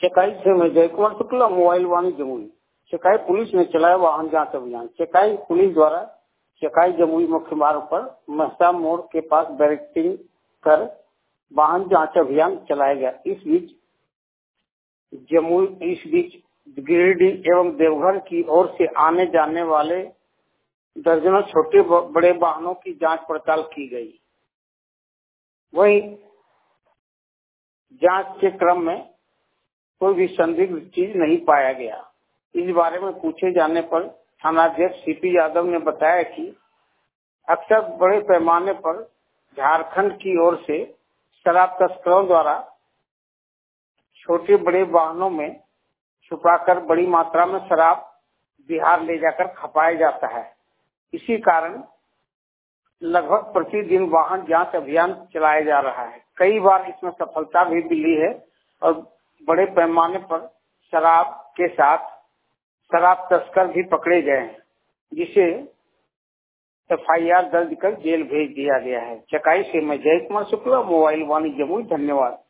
चकाई से मैं Jay Kumar Shukla, mobile Vaani Jamui. Chakai police ने चलाया वाहन जांच अभियान। चकाई पुलिस द्वारा चकाई जमुई मुख्य मार्ग पर महसा मोड़ के पास बैरिकेडिंग कर वाहन जांच अभियान चलाया गया। इस बीच गिरिडीह एवं देवघर की ओर से आने जाने वाले दर्जनों छोटे बड़े वाहनों की जांच पड़ताल की गई। वहीं जांच के क्रम में कोई भी संदिग्ध चीज नहीं पाया गया। इस बारे में पूछे जाने पर थानाध्यक्ष सीपी यादव ने बताया कि अक्सर बड़े पैमाने पर झारखंड की ओर से शराब तस्करों द्वारा छोटे बड़े वाहनों में छुपाकर बड़ी मात्रा में शराब बिहार ले जाकर खपाया जाता है। इसी कारण लगभग प्रतिदिन वाहन जांच अभियान चलाया जा रहा है। कई बार इसमें सफलता भी मिली है और बड़े पैमाने पर शराब के साथ शराब तस्कर भी पकड़े गए हैं, जिसे FIR दर्ज कर जेल भेज दिया गया है। चकाई से मैं जय कुमार शुक्ला, मोबाइल वाणी जमुई। धन्यवाद।